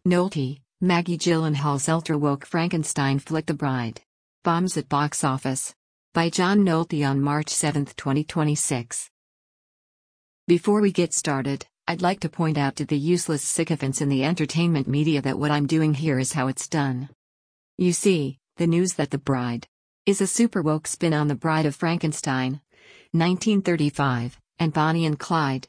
Nolte, Maggie Gyllenhaal's ultra-woke Frankenstein flick The Bride. Bombs at box office. By John Nolte on March 7, 2026. Before we get started, I'd like to point out to the useless sycophants in the entertainment media that what I'm doing here is how it's done. You see, the news that The Bride is a super woke spin on The Bride of Frankenstein, 1935, and Bonnie and Clyde,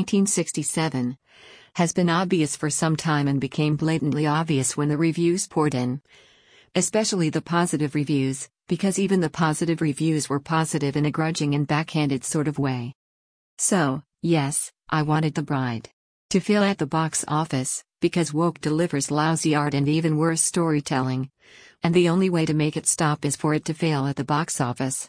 1967, has been obvious for some time and became blatantly obvious when the reviews poured in. Especially the positive reviews, because even the positive reviews were positive in a grudging and backhanded sort of way. So, yes, I wanted The Bride to fail at the box office, because woke delivers lousy art and even worse storytelling. And the only way to make it stop is for it to fail at the box office.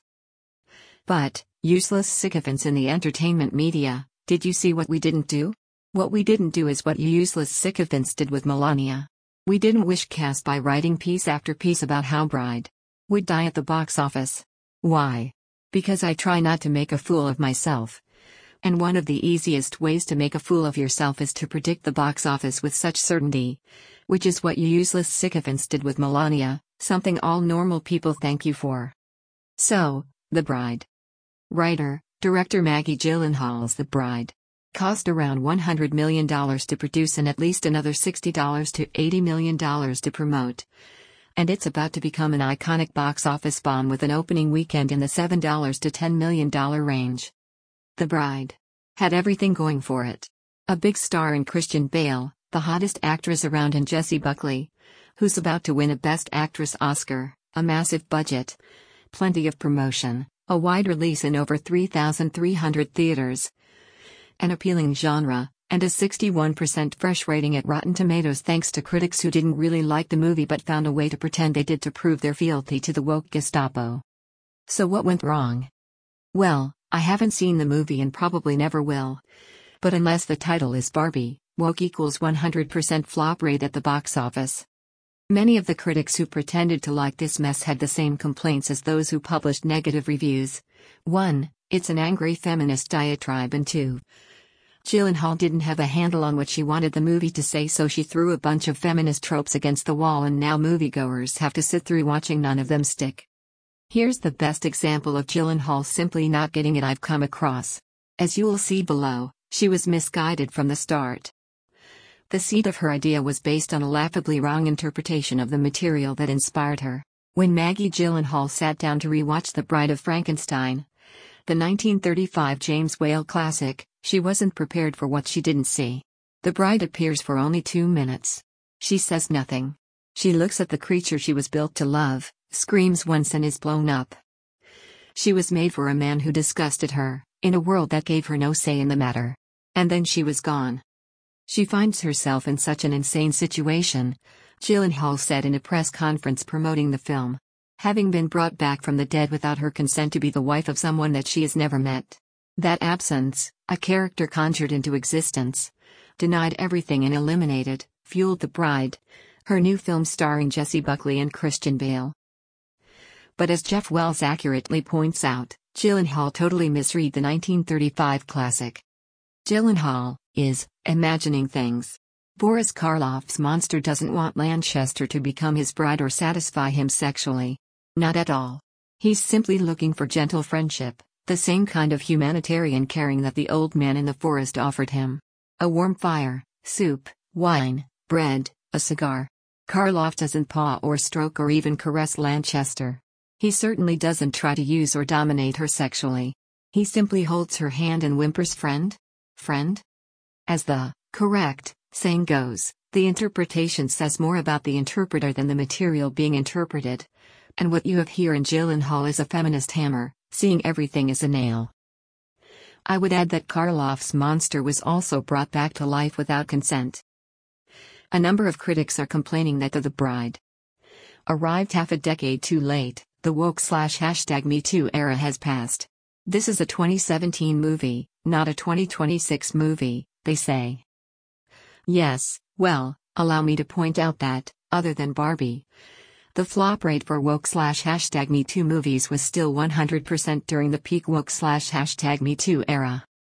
But, useless sycophants in the entertainment media, did you see what we didn't do? What we didn't do is what you useless sycophants did with Melania. We didn't wish cast by writing piece after piece about how Bride would die at the box office. Why? Because I try not to make a fool of myself. And one of the easiest ways to make a fool of yourself is to predict the box office with such certainty. Which is what you useless sycophants did with Melania, something all normal people thank you for. So, The Bride. Writer, director Maggie Gyllenhaal's The Bride cost around $100 million to produce and at least another $60 to $80 million to promote. And it's about to become an iconic box office bomb with an opening weekend in the $7 to $10 million range. The Bride had everything going for it. A big star in Christian Bale, the hottest actress around, and Jessie Buckley, who's about to win a Best Actress Oscar, a massive budget, plenty of promotion, a wide release in over 3,300 theaters, an appealing genre, and a 61% fresh rating at Rotten Tomatoes thanks to critics who didn't really like the movie but found a way to pretend they did to prove their fealty to the woke Gestapo. So what went wrong? Well, I haven't seen the movie and probably never will. But unless the title is Barbie, woke equals 100% flop rate at the box office. Many of the critics who pretended to like this mess had the same complaints as those who published negative reviews. 1. It's an angry feminist diatribe, and 2. Gyllenhaal didn't have a handle on what she wanted the movie to say, so she threw a bunch of feminist tropes against the wall and now moviegoers have to sit through watching none of them stick. Here's the best example of Gyllenhaal simply not getting it I've come across. As you'll see below, she was misguided from the start. The seed of her idea was based on a laughably wrong interpretation of the material that inspired her. When Maggie Gyllenhaal sat down to rewatch The Bride of Frankenstein, the 1935 James Whale classic, she wasn't prepared for what she didn't see. The bride appears for only 2 minutes. She says nothing. She looks at the creature she was built to love, screams once and is blown up. She was made for a man who disgusted her, in a world that gave her no say in the matter. And then she was gone. She finds herself in such an insane situation, Gyllenhaal said in a press conference promoting the film. Having been brought back from the dead without her consent to be the wife of someone that she has never met. That absence, a character conjured into existence, denied everything and eliminated, fueled The Bride, her new film starring Jessie Buckley and Christian Bale. But as Jeff Wells accurately points out, Gyllenhaal totally misread the 1935 classic. Gyllenhaal is imagining things. Boris Karloff's monster doesn't want Lanchester to become his bride or satisfy him sexually. Not at all. He's simply looking for gentle friendship, the same kind of humanitarian caring that the old man in the forest offered him. A warm fire, soup, wine, bread, a cigar. Karloff doesn't paw or stroke or even caress Lanchester. He certainly doesn't try to use or dominate her sexually. He simply holds her hand and whimpers, "Friend? Friend?" As the correct saying goes, the interpretation says more about the interpreter than the material being interpreted. And what you have here in Gyllenhaal is a feminist hammer, seeing everything as a nail. I would add that Karloff's monster was also brought back to life without consent. A number of critics are complaining that The Bride arrived half a decade too late. The woke/#MeToo era has passed. This is a 2017 movie, not a 2026 movie, they say. Yes, well, allow me to point out that, other than Barbie, the flop rate for woke/#MeToo movies was still 100% during the peak woke/#MeToo era.